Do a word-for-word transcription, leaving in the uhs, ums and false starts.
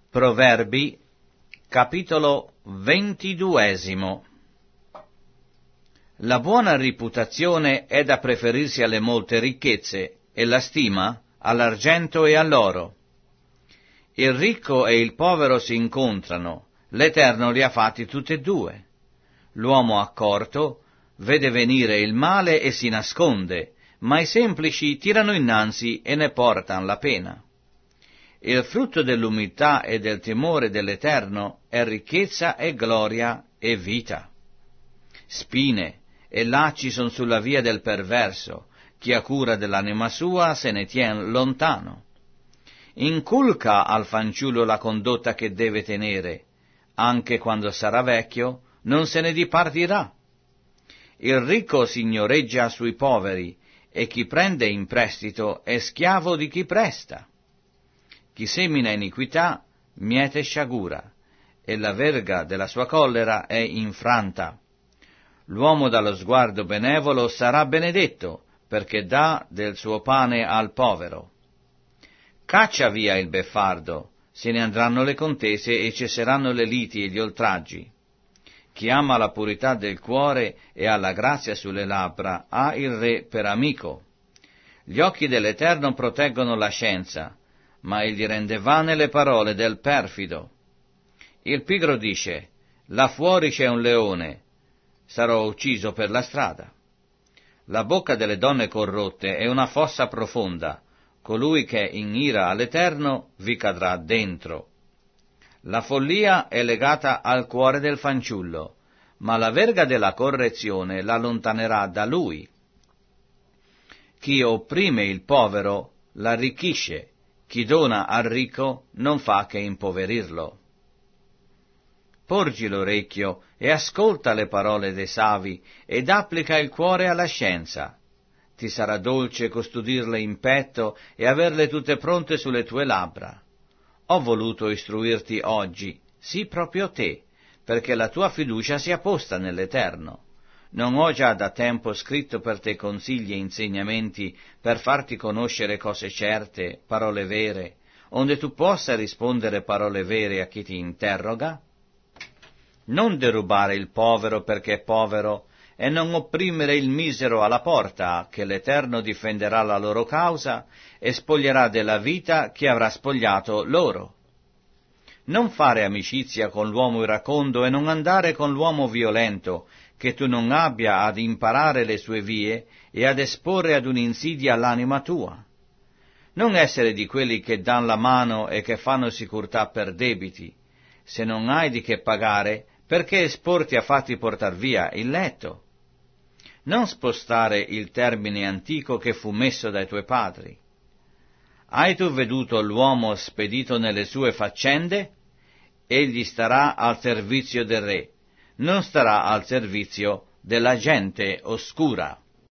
Proverbi, capitolo ventiduesimo. La buona reputazione è da preferirsi alle molte ricchezze, e la stima all'argento e all'oro. Il ricco e il povero si incontrano, l'Eterno li ha fatti tutti e due. L'uomo accorto vede venire il male e si nasconde, ma i semplici tirano innanzi e ne portan la pena. Il frutto dell'umiltà e del timore dell'Eterno è ricchezza e gloria e vita. Spine e lacci son sulla via del perverso, chi ha cura dell'anima sua se ne tien lontano. Inculca al fanciullo la condotta che deve tenere, anche quando sarà vecchio non se ne dipartirà. Il ricco signoreggia sui poveri, e chi prende in prestito è schiavo di chi presta. Chi semina iniquità miete sciagura, e la verga della sua collera è infranta. L'uomo dallo sguardo benevolo sarà benedetto, perché dà del suo pane al povero. Caccia via il beffardo, se ne andranno le contese e cesseranno le liti e gli oltraggi. Chi ama la purità del cuore e ha la grazia sulle labbra ha il re per amico. Gli occhi dell'Eterno proteggono la scienza, ma egli rende vane le parole del perfido. Il pigro dice: là fuori c'è un leone, sarò ucciso per la strada. La bocca delle donne corrotte è una fossa profonda, colui che in ira all'Eterno vi cadrà dentro. La follia è legata al cuore del fanciullo, ma la verga della correzione l'allontanerà da lui. Chi opprime il povero l'arricchisce, chi dona al ricco non fa che impoverirlo. Porgi l'orecchio e ascolta le parole dei savi, ed applica il cuore alla scienza. Ti sarà dolce custodirle in petto e averle tutte pronte sulle tue labbra. Ho voluto istruirti oggi, sì proprio te, perché la tua fiducia sia posta nell'Eterno. Non ho già da tempo scritto per te consigli e insegnamenti per farti conoscere cose certe, parole vere, onde tu possa rispondere parole vere a chi ti interroga? Non derubare il povero perché è povero, e non opprimere il misero alla porta, che l'Eterno difenderà la loro causa e spoglierà della vita chi avrà spogliato loro. Non fare amicizia con l'uomo iracondo e non andare con l'uomo violento, che tu non abbia ad imparare le sue vie e ad esporre ad un'insidia l'anima tua. Non essere di quelli che dan la mano e che fanno sicurtà per debiti. Se non hai di che pagare, perché esporti a farti portar via il letto? Non spostare il termine antico che fu messo dai tuoi padri. Hai tu veduto l'uomo spedito nelle sue faccende? Egli starà al servizio del re, non starà al servizio della gente oscura.